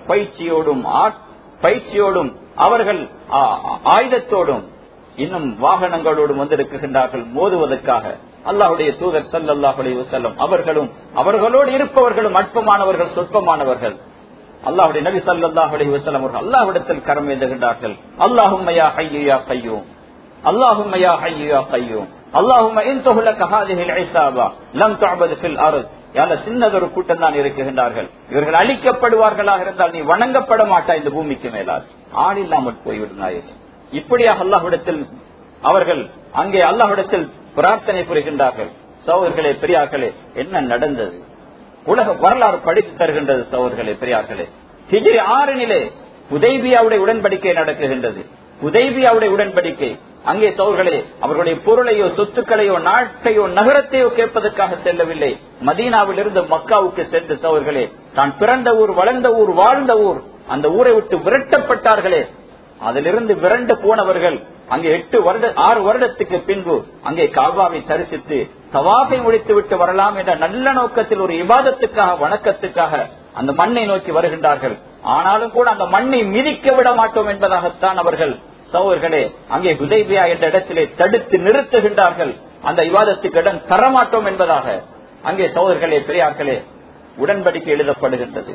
பயிற்சியோடும் அவர்கள் ஆயுதத்தோடும் இன்னும் வாகனங்களோடும் வந்திருக்கின்றார்கள் மோதுவதற்காக. அல்லாஹுடைய தூதர் ஸல்லல்லாஹு அலைஹி வஸல்லம் அவர்களும் அவர்களோடு இருப்பவர்களும் அற்பமானவர்கள், சொற்பமானவர்கள். அல்லாஹுடைய நபி ஸல்லல்லாஹு அலைஹி வஸல்லம் அவர்கள் அல்லாஹ்விடத்தில் கரம் ஏந்துகின்றார்கள். அல்லாஹும்ம யா ஹய்யு யா கய்யூம், அல்லாஹும்ம யா ஹய்யு யா கய்யூம், அல்லாஹும்ம இன் துஹ்லக ஹாதிஹில் இஸாபா லம் துஅபத் ஃபில் அர்த். யால சின்னதொரு கூட்டம் தான் இருக்கின்றார்கள். இவர்கள் அழிக்கப்படுவார்களாக இருந்தால் நீ வணங்கப்பட மாட்டாய் இந்த பூமிக்கு மேலால், ஆள் இல்லாமல் போய்விடும் நாயகே. இப்படியாக அல்லாஹ்விடத்தில் அவர்கள் அங்கே அல்லாஹ்விடத்தில் பிரார்த்தனை புரிகின்றார்கள். சகோதரர்களே பெரியார்களே, என்ன நடந்தது உலக வரலாறு படித்து தருகின்றது. சகோதரர்களே பெரியார்களே, ஹிஜ்ரி 6 ஹுதைபியாவுடைய உடன்படிக்கை நடக்குகின்றது. ஹுதைபியாவுடைய உடன்படிக்கை அங்கே சகோதரர்களே அவர்களுடைய பொருளையோ சொத்துக்களையோ நாட்டையோ நகரத்தையோ கேட்பதற்காக செல்லவில்லை. மதீனாவிலிருந்து மக்காவுக்கு சென்று சகோதரர்களே தான் பிறந்த ஊர், வளர்ந்த ஊர், வாழ்ந்த ஊர், அந்த ஊரை விட்டு விரட்டப்பட்டார்களே, அதிலிருந்து விரண்டு போனவர்கள் அங்கே 6 வருடத்துக்கு பின்பு அங்கே காபாவை தரிசித்து தவாஃபை முடித்து விட்டு வரலாம் என்ற நல்ல நோக்கத்தில் ஒரு இபாதத்துக்காக, வணக்கத்துக்காக அந்த மண்ணை நோக்கி வருகின்றார்கள். ஆனாலும் கூட அந்த மண்ணை மிதிக்க விட மாட்டோம் என்பதாகத்தான் அவர்கள் சகோதரர்களே அங்கே ஹுதைபியா என்ற இடத்திலே தடுத்து நிறுத்துகின்றார்கள். அந்த இபாதத்துக்கு இடம் தரமாட்டோம் என்பதாக அங்கே சகோதரர்களே பெரியார்களே உடன்படிக்கை எழுதப்படுகின்றது.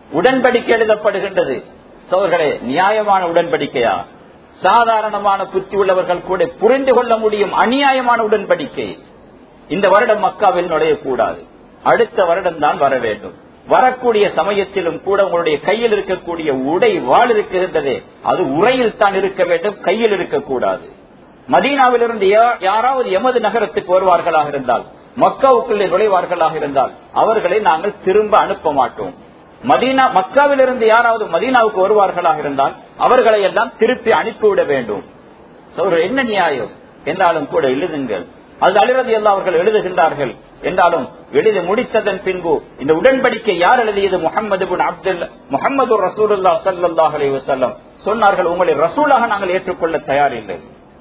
சகோதரர்களே நியாயமான உடன்படிக்கையா? சாதாரணமான புத்தி உள்ளவர்கள் கூட புரிந்து கொள்ள முடியும் அநியாயமான உடன்படிக்கை. இந்த வருடம் மக்காவில் நுழையக்கூடாது, அடுத்த வருடம் தான் வர வேண்டும். வரக்கூடிய சமயத்திலும் கூட உங்களுடைய கையில் இருக்கக்கூடிய உடை வாள் இருக்கின்றதே, அது உரையில் தான் இருக்க வேண்டும், கையில் இருக்கக்கூடாது. மதீனாவிலிருந்து யாராவது எமது நகரத்துக்கு வருவார்களாக இருந்தால், மக்காவுக்குள்ளே நுழைவார்களாக இருந்தால் அவர்களை நாங்கள் திரும்ப அனுப்ப மாட்டோம். மக்காவிலிருந்து யாராவது மதீனாவுக்கு வருவார்களாக இருந்தால் அவர்களை எல்லாம் திருப்பி அனுப்பிவிட வேண்டும். என்ன நியாயம் என்றாலும் கூட எழுதுங்கள். அது அலி ரலியல்லாஹு அவர்கள் எழுதுகின்றார்கள். என்றாலும் எழுதி முடித்ததன் பின்பு இந்த உடன்படிக்கை யார் எழுதியது? முஹம்மது ரசூலுல்லாஹ் ஸல்லல்லாஹு அலைஹி வஸல்லம் சொன்னார்கள், உங்களை ரசூலாக நாங்கள் ஏற்றுக்கொள்ள தயாரில்லை,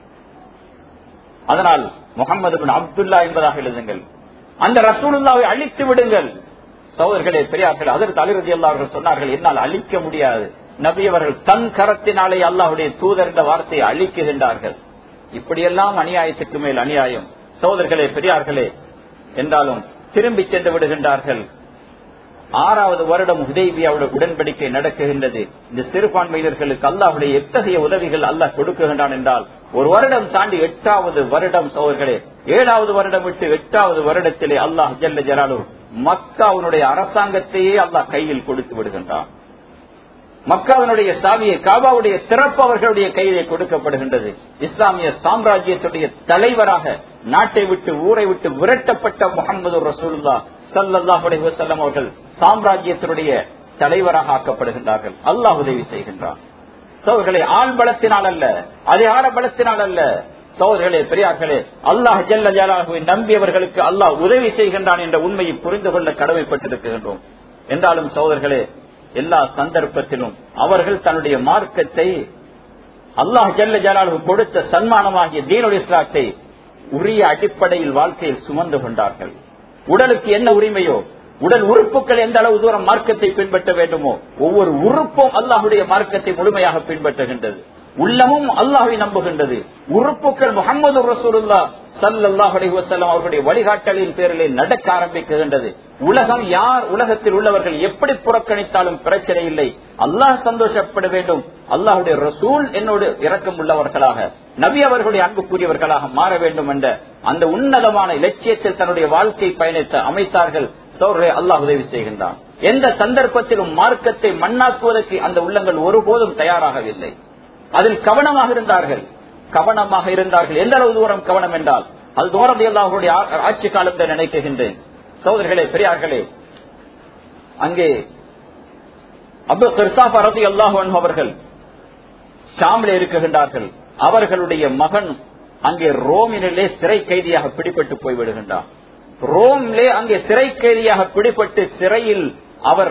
அதனால் முஹம்மது பின் அப்துல்லா என்பதாக எழுதுங்கள், அந்த ரசூலுல்லாஹை அழித்து விடுங்கள். சகோதரர்களே பெரியார்கள், அதற்கு அலி ரலியல்லாஹு அவர்கள் சொன்னார்கள், என்னால் அழிக்க முடியாது. நபி அவர்கள் தன் கரத்தினாலே அல்லாஹ்வுடைய தூதர் என்ற வார்த்தையை அழிக்குகின்றார்கள். இப்படியெல்லாம் அநியாயத்துக்கு மேல் அநியாயம். சகோதரர்களே பெரியார்களே, என்றாலும் திரும்பி சென்று விடுகின்றார்கள். 6வது வருடம் ஹுதைபியாவுடைய உடன்படிக்கை நடக்குகின்றது. இந்த சிறுபான்மையினர்களுக்கு அல்லாஹ்வுடைய எத்தகைய உதவிகள் அல்லாஹ் கொடுக்குகின்றான் என்றால், ஒரு வருடம் தாண்டி 8வது வருடம் சகோதரர்களே, 7வது வருடம் விட்டு 8வது வருடத்திலே அல்லாஹ் ஜல்ல ஜலாலுஹு மக்காவுடைய அரசாங்கத்தையே அல்லாஹ் கையில் கொடுத்து விடுகின்றான். மக்காவினுடைய சாவியை, காபாவுடைய திறப்பு அவர்களுடைய கையிலே கொடுக்கப்படுகின்றது. இஸ்லாமிய சாம்ராஜ்யத்துடைய தலைவராக நாட்டை விட்டு ஊரை விட்டு விரட்டப்பட்ட முஹம்மது ரசூலுல்லாஹ் ஸல்லல்லாஹு அலைஹி வஸல்லம் அவர்கள் சாம்ராஜ்யத்தினுடைய தலைவராக ஆக்கப்படுகின்றார்கள். அல்லாஹ் உதவி செய்கின்றான். சகோதரர்களே, ஆள் பலத்தினால் அல்ல, அதிகார பலத்தினால் அல்ல. சகோதரர்களே பெரியார்களே, அல்லாஹ் ஜல்ல ஜலாலுஹு நம்பியவர்களுக்கு அல்லாஹ் உதவி செய்கின்றான் என்ற உண்மையை புரிந்து கொள்ள கடமைப்பட்டிருக்கின்றோம். என்றாலும் சகோதரர்களே, எல்லா சந்தர்ப்பத்திலும் அவர்கள் தன்னுடைய மார்க்கத்தை, அல்லாஹ் ஜல்ல ஜலாலுஹு கொடுத்த சன்மானமாகிய தீனுல் இஸ்லாத்தை உரிய அடிப்படையில் வாழ்க்கையில் சுமந்து கொண்டார்கள். உடலுக்கு என்ன உரிமையோ, உடல் உறுப்புகள் எந்த அளவு தூரம் மார்க்கத்தை பின்பற்ற வேண்டுமோ, ஒவ்வொரு உறுப்பும் அல்லாஹுடைய மார்க்கத்தை முழுமையாக பின்பற்றுகின்றது. உள்ளமும் அல்லாஹ்வை நம்புகின்றது. உறுப்புகள் முஹம்மது ரசூலுல்லாஹ் ஸல்லல்லாஹு அலைஹி வஸல்லம் அவர்களுடைய வழிகாட்டலின் பேரிலே நடக்க ஆரம்பிக்கின்றது. உலகம் யார், உலகத்தில் உள்ளவர்கள் எப்படி புறக்கணித்தாலும் பிரச்சனை இல்லை, அல்லாஹ் சந்தோஷப்பட வேண்டும், அல்லாஹுடைய ரசூல் என்னோடு இரக்கம் உள்ளவர்களாக, நபி அவர்களுடைய அன்புக்குரியவர்களாக மாற வேண்டும் என்ற அந்த உன்னதமான இலட்சியத்தில் தன்னுடைய வாழ்க்கை பயணத்தை அமைத்தார்கள். சோழரை அல்லாஹ் உதவி செய்கின்றான். எந்த சந்தர்ப்பத்திலும் மார்க்கத்தை மண்ணாக்குவதற்கு அந்த உள்ளங்கள் ஒருபோதும் தயாராகவில்லை. அதில் கவனமாக இருந்தார்கள். எந்த அளவு தூரம் கவனம் என்றால் அது தூரம் அவர்களுடைய ஆட்சி காலம் என்று நினைக்கின்றேன். சகோதரர்களே, பெரியார்களே, அங்கே அபு கிர்சாஃபா ரலியல்லாஹு அன்ஹு அவர்கள் ஷாமிலே இருக்குகின்றார்கள். அவர்களுடைய மகன் அங்கே ரோமினிலே சிறை கைதியாக பிடிபட்டு போய்விடுகின்றார். ரோமிலே அங்கே சிறை கைதியாக பிடிபட்டு சிறையில் அவர்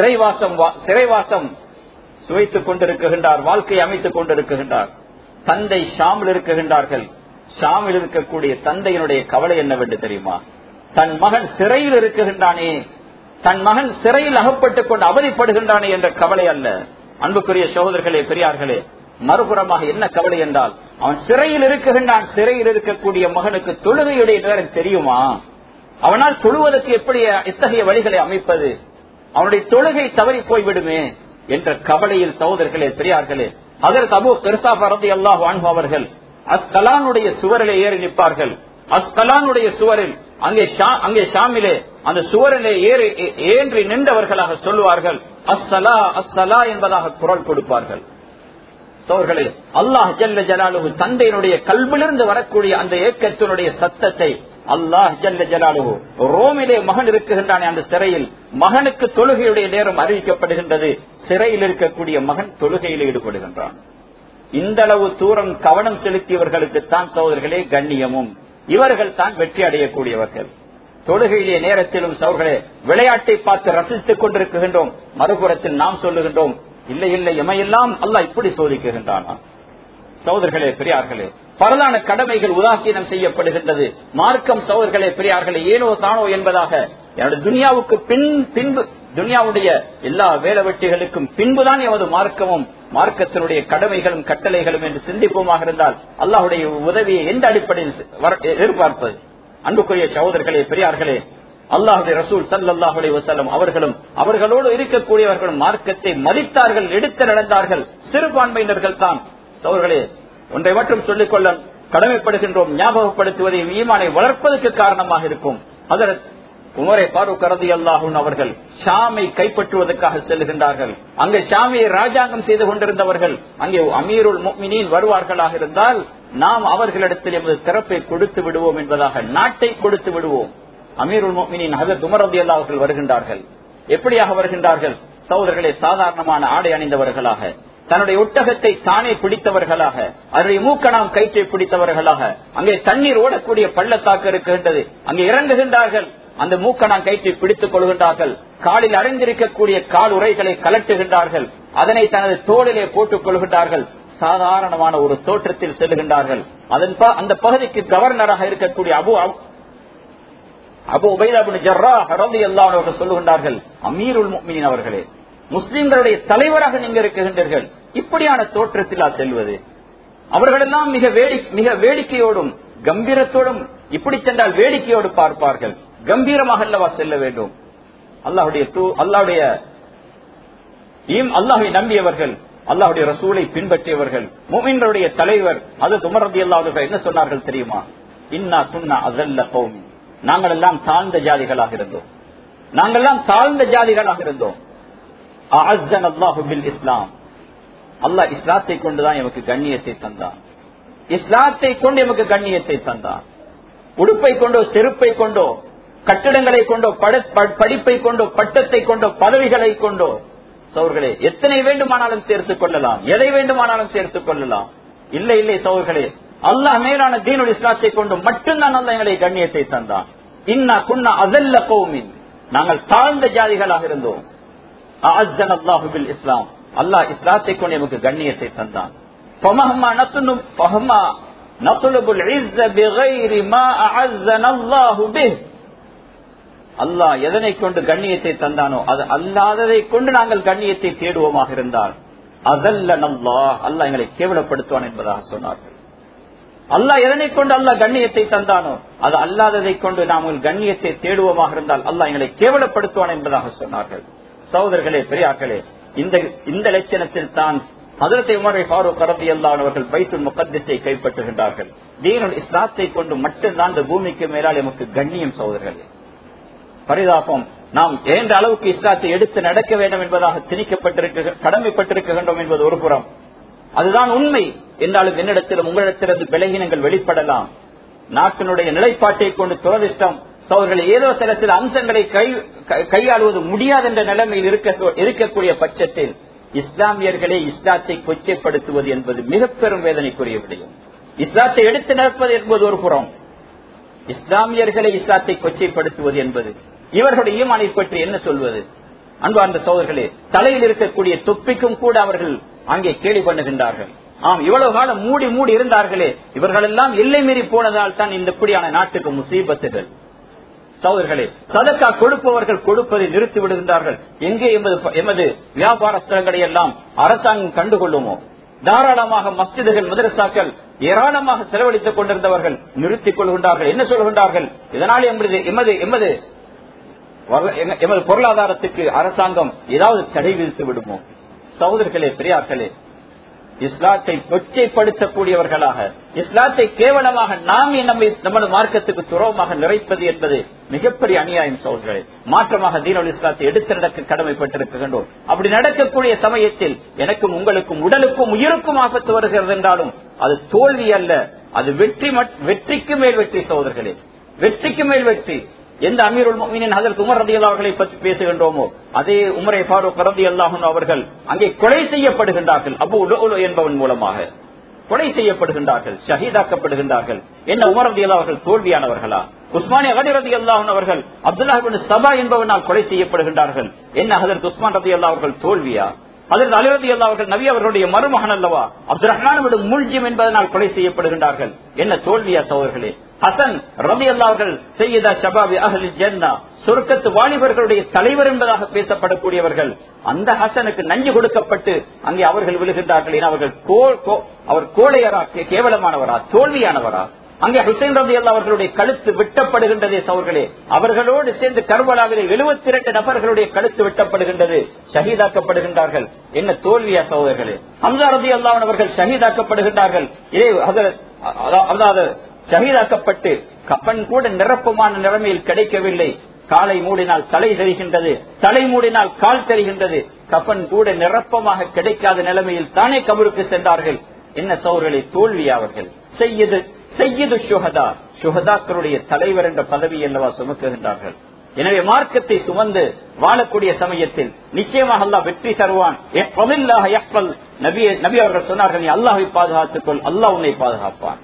சிறைவாசம் சுவைத்துக் கொண்டிருக்கின்றார், வாழ்க்கையை அமைத்துக் கொண்டிருக்கின்றார். தந்தை ஷாமில் இருக்குகின்றார்கள். ஷாமில் இருக்கக்கூடிய தந்தையினுடைய கவலை என்னவென்று தெரியுமா? தன் மகன் சிறையில் இருக்குகின்றானே, தன் மகன் சிறையில் அகப்பட்டுக் கொண்டு அவதிப்படுகின்றானே என்ற கவலை அல்ல. அன்புக்குரிய சகோதரர்களே, பெரியார்களே, மறுபுறமாக என்ன கவலை என்றால் அவன் சிறையில் இருக்குகின்றான். சிறையில் இருக்கக்கூடிய மகனுக்கு தொழுகையுடைய நேரம் தெரியுமா? அவனால் தொழுவதற்கு எப்படி இத்தகைய வழிகளை அமைப்பது? அவனுடைய தொழுகை தவறி போய்விடுமே என்ற கவலையில் சகோதரர்களே, பெரியார்களே, ஹஜ்ரத் அபூ கிர்சாஃபா ரலியல்லாஹு அன்ஹு அவர்கள் அஸ்கலானுடைய சுவரிலே ஏறி நிற்பார்கள். அஸ்கலானுடைய சுவரில் அங்கே ஷாமிலே அந்த சுவரிலே ஏறி நின்றவர்களாக சொல்லுவார்கள், அஸ்ஸலா அஸ்ஸலா என்பதாக குரல் கொடுப்பார்கள். சோர்களே, அல்லாஹ் ஜல்ல ஜலாலுஹு தந்தையினுடைய கல்விலிருந்து வரக்கூடிய அந்த ஏக்கத்தினுடைய சத்தத்தை அல்லாஹ் ஜல்ல ஜலாலுஹு ரோமிலே மகன் இருக்குகின்றானே அந்த சிறையில் மகனுக்கு தொழுகையுடைய நேரம் அறிவிக்கப்படுகின்றது. சிறையில் இருக்கக்கூடிய மகன் தொழுகையில் ஈடுபடுகின்றான். இந்த அளவு தூரம் கவனம் செலுத்தியவர்களுக்குத்தான் சகோதரர்களே கண்ணியமும், இவர்கள் தான் வெற்றி அடையக்கூடியவர்கள். தொழுகையிலே நேரத்திலும் சகோதரர்களே விளையாட்டை பார்த்து ரசித்துக் கொண்டிருக்கின்றோம். மறுபுறத்தில் நாம் சொல்லுகின்றோம், இல்லை இல்லை, எமையெல்லாம் அல்லாஹ் இப்படி சோதிக்குகின்றானா? சகோதரர்களே, பெரியார்களே, பரலான கடமைகள் உதாசீனம் செய்யப்படுகின்றது. மார்க்கம் சகோதரர்களே, பெரியார்களே, ஏனோ தானோ என்பதாக என்னுடைய துனியாவுக்கு பின்பு துனியாவுடைய எல்லா வேலைவெட்டிகளுக்கும் பின்புதான் எமது மார்க்கமும் மார்க்கத்தினுடைய கடமைகளும் கட்டளைகளும் என்று சிந்திப்போமாக இருந்தால் அல்லாஹுடைய உதவியை எந்த அடிப்படையில் எதிர்பார்ப்பது? அன்புக்குரிய சகோதரர்களே, பெரியார்களே, அல்லாஹுடைய ரசூல் ஸல்லல்லாஹு அலைஹி வஸல்லம் அவர்களும் அவர்களோடு இருக்கக்கூடியவர்களும் மார்க்கத்தை மதித்தார்கள், எடுத்து நடந்தார்கள். சிறுபான்மையினர்கள் தான் சகோதரர்களே ஒன்றை மட்டும் சொல்லிக்கொள்ள கடமைப்படுகின்றோம், ஞாபகப்படுத்துவதை ஈமானை வளர்ப்பதற்கு காரணமாக இருக்கும். ஹஜ்ரத் உமர் ஃபாரூக் ரலியல்லாஹு அன்ஹு அவர்கள் ஷாமை கைப்பற்றுவதற்காக செல்கின்றார்கள். அங்கே ஷாமியை ராஜாங்கம் செய்து கொண்டிருந்தவர்கள் அங்கே அமீருல் முஃமினீன் வருவார்களாக இருந்தால் நாம் அவர்களிடத்தில் எமது திறப்பை கொடுத்து விடுவோம் என்பதாக நாட்டை கொடுத்து விடுவோம். அமீருல் முஃமினீன் ஹஜ்ரத் உமர் ரலியல்லாஹு அன்ஹு வருகின்றார்கள். எப்படியாக வருகின்றார்கள்? சகோதரர்களே, சாதாரணமான ஆடை அணிந்தவர்களாக, தன்னுடைய ஒட்டகத்தை தானே பிடித்தவர்களாக, அதனுடைய மூக்கணாம் கயிற்றை பிடித்தவர்களாக, அங்கே தண்ணீர் ஓடக்கூடிய பள்ளத்தாக்கு இருக்கின்றது, அங்கே இறங்குகின்றார்கள். அந்த மூக்கணாம் கயிற்றை பிடித்துக் கொள்கின்றார்கள். காலில் அடைந்திருக்கக்கூடிய கால் உரைகளை கலட்டுகின்றார்கள். அதனை தனது தோளிலே போட்டுக் கொள்கின்றார்கள். சாதாரணமான ஒரு தோற்றத்தில் செல்கின்றார்கள். அந்த பகுதிக்கு கவர்னராக இருக்கக்கூடிய அபு உபைதா இப்னு ஜர்ராஹ் ரலியல்லாஹு அன்ஹு சொல்லுகின்றார்கள், அமீருல் முஃமினீன் அவர்களே, முஸ்லிம்களுடைய தலைவராக நீங்க இருக்கின்றீர்கள், இப்படியான தோற்றத்தில் செல்வது? அவர்களெல்லாம் மிக வேடிக்கையோடும் கம்பீரத்தோடும், இப்படி சென்றால் வேடிக்கையோடு பார்ப்பார்கள், கம்பீரமாக அல்லவா செல்ல வேண்டும்? அல்லாஹ்வை நம்பியவர்கள், அல்லாஹ்வுடைய ரசூலை பின்பற்றியவர்கள், முஃமின்களுடைய தலைவர் ஹஜ்ரத் உமர் ரலியல்லாஹு அன்ஹு என்ன சொன்னார்கள் தெரியுமா? இன்னா குன்னா அஸல்ல கௌமி, நாங்கள் எல்லாம் தாழ்ந்த ஜாதிகளாக இருந்தோம், நாங்கள்லாம் தாழ்ந்த ஜாதிகளாக இருந்தோம். அஅஸ்ஸன அல்லாஹு பில் இஸ்லாம், அல்லாஹ் இஸ்லாத்தை கொண்டுதான் எமக்கு கண்ணியத்தை தந்தான், இஸ்லாத்தை கொண்டு எமக்கு கண்ணியத்தை தந்தான். உடுப்பை கொண்டோ, செருப்பை கொண்டோ, கட்டிடங்களை கொண்டோ, படிப்பை கொண்டோ, பட்டத்தை கொண்டோ, பதவிகளை கொண்டோ சகோதரர்களே எத்தனை வேண்டுமானாலும் சேர்த்துக் கொள்ளலாம், எதை வேண்டுமானாலும் சேர்த்துக் கொள்ளலாம். இல்லை இல்லை சகோதரர்களே, அல்லாஹ் மேலான தீனுல் இஸ்லாத்தை கொண்டு மட்டும்தான் அல்லாஹ் எங்களை கண்ணியத்தை தந்தான். இன்னா குன்னா அஸல்ல கௌமின், நாங்கள் தாழ்ந்த ஜாதிகளாக இருந்தோம். அஅஸ்ஸன அல்லாஹு பில் இஸ்லாம், அல்லாஹ் இஸ்லாத்தை கொண்டு எமக்கு கண்ணியத்தை தந்தான். ஃபமஹ்மா நத்லுபுல் இஸ்ஸ பிகைரி மா அஅஸ்ஸன அல்லாஹு பிஹ், அல்லாஹ் எதனை கொண்டு கண்ணியத்தை தந்தானோ அது அல்லாததை கொண்டு நாங்கள் கண்ணியத்தை தேடுவோமாக இருந்தால் அஸல்லனல்லாஹ், அல்லாஹ் எங்களை கேவலப்படுத்துவான் என்பதாக சொன்னார்கள். அல்லாஹ் எதனை கொண்டு அல்லாஹ் கண்ணியத்தை தந்தானோ அது அல்லாததை கொண்டு நாங்கள் கண்ணியத்தை தேடுவோமாக இருந்தால் அல்லாஹ் எங்களை கேவலப்படுத்துவான் என்பதாக சொன்னார்கள். சகோதரர்களே, பெரியார்களே, இந்த லட்சணத்தில் தான் ஹஜ்ரத் உமர் ஃபாரூக் ரலியல்லாஹு அன்ஹு அவர்கள் பைத்துல் முகத்தஸை கைப்பற்றுகின்றார்கள். தீனுல் இஸ்லாத்தை கொண்டு மட்டும்தான் இந்த பூமிக்கு மேலால் எமக்கு கண்ணியம். சகோதரர்களே, பரிதாபம், நாம் எந்த அளவுக்கு இஸ்லாத்தை எடுத்து நடக்க வேண்டும் என்பதாக திணிக்கப்பட்டிருக்க கடமைப்பட்டிருக்கின்றோம் என்பது ஒரு புறம். அதுதான் உண்மை என்றாலும் என்னிடத்திலும் உங்களிடத்திலிருந்து பலகீனங்கள் வெளிப்படலாம். நாட்டினுடைய நிலைப்பாட்டை கொண்டு துரதிஷ்டம் சோதர்கள் ஏதோ சில அம்சங்களை கையாளுவது முடியாது என்ற நிலைமையில் இருக்கக்கூடிய பட்சத்தில் இஸ்லாமியர்களே இஸ்லாத்தை கொச்சைப்படுத்துவது என்பது மிக பெரும் வேதனைக்குரிய விடயம். இஸ்லாத்தை எடுத்து நடப்பது என்பது ஒரு புறம், இஸ்லாமியர்களை இஸ்லாத்தை கொச்சைப்படுத்துவது என்பது இவர்களுடைய ஈமானை பற்றி என்ன சொல்வது? அன்பார்ந்த சோதர்களே, தலையில் இருக்கக்கூடிய தொப்பிக்கும் கூட அவர்கள் அங்கே கேலி பண்ணுகின்றார்கள். ஆம், இவ்வளவு காலம் மூடி இருந்தார்களே, இவர்கள் எல்லாம் எல்லை மீறி போனதால் தான் இந்த இப்படியான நாட்டுக்கு முசீபத்துகள். சோதர்களே, சதக்கா கொடுப்பவர்கள் கொடுப்பதை நிறுத்தி விடுகின்றார்கள். எங்கே எமது வியாபார ஸ்தலங்களை எல்லாம் அரசாங்கம் கண்டுகொள்ளுமோ? தாராளமாக மஸ்ஜிதுகள் மதரசாக்கள் ஏராளமாக செலவழித்துக் கொண்டிருந்தவர்கள் நிறுத்திக் கொள்கின்றார்கள். என்ன சொல்கின்றார்கள்? இதனால் எமது பொருளாதாரத்துக்கு அரசாங்கம் ஏதாவது தடை விதித்து விடுமோ? சகோதரர்களே, பெரியார்களே, இஸ்லாத்தை கொச்சைப்படுத்தக்கூடியவர்களாக, இஸ்லாத்தை கேவலமாக நாம் நமது மார்க்கத்துக்கு துரோகமாக நிறைப்பது என்பது மிகப்பெரிய அநியாயம். சகோதரர்களே, மாற்றமாக தீனுல் இஸ்லாத்தை எடுத்து நடக்க கடமைப்பட்டிருக்கின்றோம். அப்படி நடக்கக்கூடிய சமயத்தில் எனக்கும் உங்களுக்கும் உடலுக்கும் உயிருக்கும் ஆபத்து வருகிறது என்றாலும் அது தோல்வி அல்ல, அது வெற்றிக்கு மேல் வெற்றி. சகோதரர்களே, வெற்றிக்கு மேல் வெற்றி. எந்த அமீருல் முஃமினீன் ஹஜ்ரத் உமர் ரலியல்லாஹு அவர்களை பற்றி பேசுகின்றோமோ அதே உமரே ஃபாரூக் ரலியல்லாஹு அன்ஹு அவர்கள் அங்கே கொலை செய்யப்படுகின்றார்கள். அபூ லுஅலு என்பவன் மூலமாக கொலை செய்யப்படுகின்றார்கள், ஷஹீதாக்கப்படுகின்றார்கள். என்ன உமர் ரலியல்லாஹு அவர்கள் தோல்வியானவர்களா? உஸ்மானி கனி ரலியல்லாஹு அன்ஹு அவர்கள் அப்துல்லாஹ் இப்னு சபா என்பவனால் கொலை செய்யப்படுகின்றார்கள். என்ன ஹஜ்ரத் உஸ்மான் ரலியல்லாஹு அவர்கள் தோல்வியா? ஹஜ்ரத் அலி ரலியல்லாஹு அவர்கள் நபி அவர்களுடைய மருமகன் அல்லவா? அப்துல் ரஹ்மான் இப்னு முல்ஜிம் என்பதனால் கொலை செய்யப்படுகின்றார்கள். என்ன தோல்வியா சகோதரர்களே? ஹசன் ரலியல்லாஹு அவர்கள் சையதா ஷபாபி அஹ்லில் ஜன்னah, சொர்க்கத்து வாலிபர்களுடைய தலைவர் என்பதாக பேசப்படக்கூடியவர்கள், அந்த ஹசனுக்கு நஞ்சு கொடுக்கப்பட்டு அங்கே அவர்கள் விழுகின்றார்கள். அவர் கோழையரா, கேவலமானவரா, தோல்வியானவரா? அங்கே ஹுசைன் ரலியல்லாஹு அவர்களுடைய கழுத்து வெட்டப்படுகின்றதே சகோதரர்களே. அவர்களோடு சேர்ந்து கர்பலாவிலே 72 நபர்களுடைய கழுத்து வெட்டப்படுகின்றது, ஷஹீதாக்கப்படுகின்றார்கள். என்ன தோல்வியா சகோதரர்களே? ஹம்ஸா ரலியல்லாஹு அவர்கள் ஷஹீதாக்கப்படுகின்றார்கள். அதாவது ஷஹீதாக்கப்பட்டு கஃன் கூட நிரப்பமான நிலைமையில் கிடைக்கவில்லை. காலை மூடினால் தலை தெரிகின்றது, தலை மூடினால் கால் தெரிகின்றது. கஃன் கூட நிரப்பமாக கிடைக்காத நிலைமையில் தானே கபருக்கு சென்றார்கள். என்ன சகோதரர்களே, தோல்வியா? அவர்கள் செய்யது சுஹதாக்களுடைய தலைவர் என்ற பதவி அல்லவா சுமக்குகின்றார்கள். எனவே மார்க்கத்தை சுமந்து வாழக்கூடிய சமயத்தில் நிச்சயமாக அல்லாஹ் வெற்றி தருவான். நபி அவர்கள் சொன்னார்கள், நீ அல்லாஹை பாதுகாத்துக்கொள், அல்லாஹ் உன்னை பாதுகாப்பான்.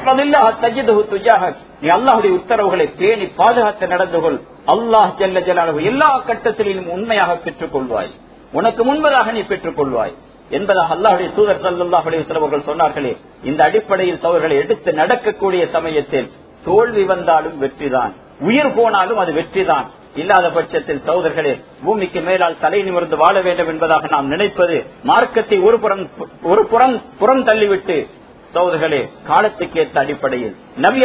நீ அல்லாஹுடைய உத்தரவுகளை பேணி பாதுகாத்து நடந்து கொள், அல்லாஹ் ஜல்ல ஜலாலுஹு எல்லா கட்டத்திலும் உண்மையாக பெற்றுக் கொள்வாய், உனக்கு முன்பதாக நீ பெற்றுக் கொள்வாய் என்பதாக அல்லாஹுடைய தூதர் ஸல்லல்லாஹு அலைஹி வஸல்லம் அவர்கள் சொன்னார்களே. இந்த அடிப்படையில் சகோதரர்களை எடுத்து நடக்கக்கூடிய சமயத்தில் தோல்வி வந்தாலும் வெற்றிதான், உயிர் போனாலும் அது வெற்றிதான். இல்லாத பட்சத்தில் சகோதரர்களே, பூமிக்கு மேலால் தலை நிமிர்ந்து வாழ வேண்டும் என்பதாக நாம் நினைப்பது மார்க்கத்தை ஒரு புறம் தள்ளிவிட்டு சகோதரர்களே, காலத்துக்கு ஏற்ற அடிப்படையில் நபி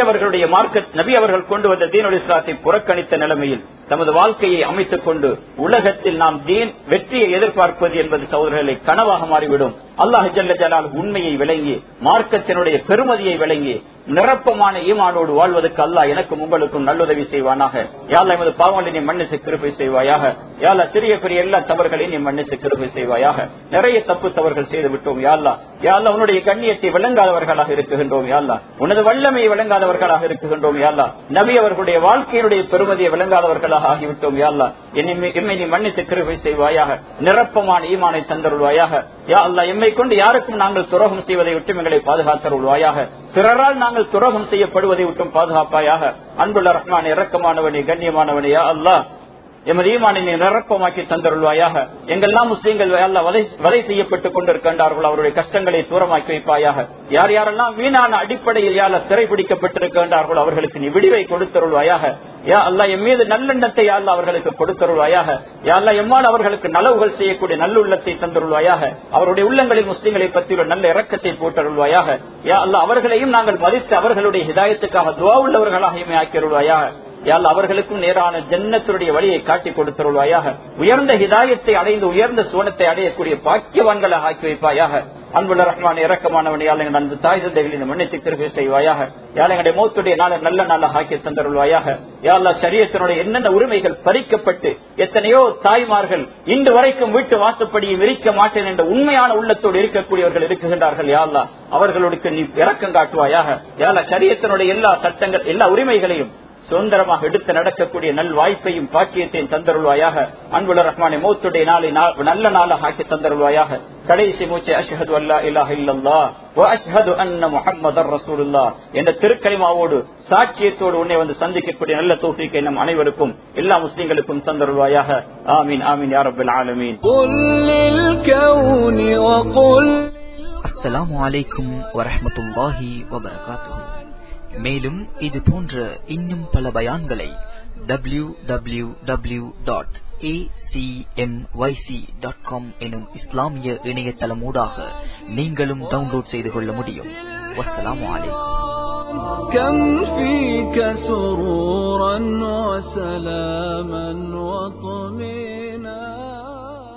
அவர்கள் கொண்டு வந்த தீனுல் இஸ்லாத்தை புறக்கணித்த நிலைமையில் தமது வாழ்க்கையை அமைத்துக் கொண்டு உலகத்தில் நாம் வெற்றியை எதிர்பார்ப்பது என்பது சகோதரர்களை கனவாக மாறிவிடும். அல்லாஹ் ஜல்ல ஜலாலுஹு உண்மையை விளங்கி, மார்க்கத்தினுடைய பெருமதியை விளங்கி, நிரப்பமான ஈமானோடு வாழ்வதற்கு அல்லாஹ் எனக்கும் உங்களுக்கும் நல்லுதவி செய்வானாக. யா அல்லாஹ் எமது பாவங்களை நீ மன்னித்து கிருபை செய்வாயாக. யா அல்லாஹ் சிறிய பெரிய எல்லா தவறுகளையும் நீ மன்னித்து கிருபை செய்வாயாக. நிறைய தப்பு தவறுகள் செய்து விட்டோம் யா அல்லாஹ். யா அல்லாஹ் உன்னுடைய கண்ணியத்தை விளங்காதவர்களாக இருக்குகின்றோம் யா அல்லாஹ். உனது வல்லமையை விளங்காதவர்களாக இருக்குகின்றோம் யா அல்லாஹ். நபி அவர்களுடைய வாழ்க்கையினுடைய பெருமதியை விளங்காதவர்களாக ஆகிவிட்டோம் யா அல்லாஹ். எம்மை நீ மன்னித்து கிருபை செய்வாயாக. நிரப்பமான ஈமானை தந்தருள்வாயாக. யா அல்லாஹ் எம்மை கொண்டு யாருக்கும் நாங்கள் துரோகம் செய்வதை விட்டு எங்களை பாதுகாத்தருள்வாயாக. பிறரால் நாங்கள் துரோகம் செய்யப்படுவதை விட்டும் பாதுகாப்பாயாக. அன்புள்ள ரஹ்மான், இரக்கமானவனே, கண்ணியமானவனே, யா அல்லாஹ் எமது ஈமானை நிரப்பமாக்கி தந்தருள்வாயாக. எங்கெல்லாம் முஸ்லீம்கள் வதை செய்யப்பட்டுக் கொண்டிருக்கின்றார்கள் அவருடைய கஷ்டங்களை தூரமாக்கி வைப்பாயாக. யார் யாரெல்லாம் வீணான அடிப்படையில் யார சிறைபிடிக்கப்பட்டிருக்கின்றார்களோ அவர்களுக்கு நீ விடிவை கொடுத்தருள்வாயாக. யா அல்லாஹ் எம் மீது நல்லெண்ணத்தை யா அல்லாஹ் அவர்களுக்கு கொடுத்தருள்வாயாக. யா அல்லாஹ் எம்மால் அவர்களுக்கு நலவுகள் செய்யக்கூடிய நல்லுள்ளத்தை தந்தருள்வாயாக. அவருடைய உள்ளங்களில் முஸ்லீம்களை பற்றி ஒரு நல்ல இரக்கத்தை போட்டருள்வாயாக. யா அல்லாஹ் அவர்களையும் நாங்கள் மதித்து அவர்களுடைய ஹிதாயத்துக்காக துஆ உள்ளவர்களாக ஆக்கியருள்வாயாக. யாழ் அவர்களுக்கும் நேரான ஜன்னத்துடைய வழியை காட்டி கொடுத்தருள்வாயாக. உயர்ந்த ஹிதாயத்தை அடைந்து உயர்ந்த சோனத்தை அடையக்கூடிய பாக்கியவான்களாக ஆக்கி வைப்பாயாக. அன்புள்ள ரஹ்மான், இரக்கமானவன், யாழ் எங்கள் அன்பு தாய் தந்தைகளின் மன்னித்து கிருபை செய்வாயாக. யாழ் எங்களுடைய மௌத்துடைய நாள நல்ல நாளாக ஆக்கி தந்தருள்வாயாக. யா அல்லாஹ் ஷரியத்தினுடைய என்னென்ன உரிமைகள் பறிக்கப்பட்டு எத்தனையோ தாய்மார்கள் இன்று வரைக்கும் வீட்டு வாசப்படியை விரிக்க மாட்டேன் என்ற உண்மையான உள்ளத்தோடு இருக்கக்கூடியவர்கள் இருக்குகின்றார்கள். யா அல்லாஹ், அவர்களுக்கு நீ இரக்கம் காட்டுவாயாக. யா அல்லாஹ், ஷரியத்தினுடைய எல்லா சட்டங்கள் எல்லா உரிமைகளையும் சுதந்திரமாக எடுத்து நடக்கக்கூடிய நல் வாய்ப்பையும் பாக்கியத்தையும் தந்தருள்வாயாக. அன்புள்ள ரஹ்மானே, மௌத்துடைய நாளை நல்ல நாளாக ஆக்கி தந்தருள்வாயாக. கடைசி மூச்சை அஷ்ஹது அல்லா இலாஹ இல்லல்லாஹ் வ அஷ்ஹது அன்ன முஹம்மதர் ரசூலுல்லாஹ் என்ற திருக்கலிமாவோடு சாட்சியத்தோடு உன்னை வந்து சந்திக்கக்கூடிய நல்ல தௌஃபீக்கை நம் அனைவருக்கும் எல்லா முஸ்லிம்களுக்கும் தந்தருள்வாயாக. ஆமீன் ஆமீன் யா ரப்பல் ஆலமீன். அஸ்ஸலாமு அலைக்கும் வரஹ்மத்துல்லாஹி வபரகாத்துஹு. மேலும் இது போன்ற இன்னும் பல பயான்களை www.acmyc.com எனும் இஸ்லாமிய இணையதளமூடாக நீங்களும் டவுன்லோட் செய்து கொள்ள முடியும். வஸ்ஸலாமு அலைக்கும். كم فيك سرورا وسلاما وطمئنا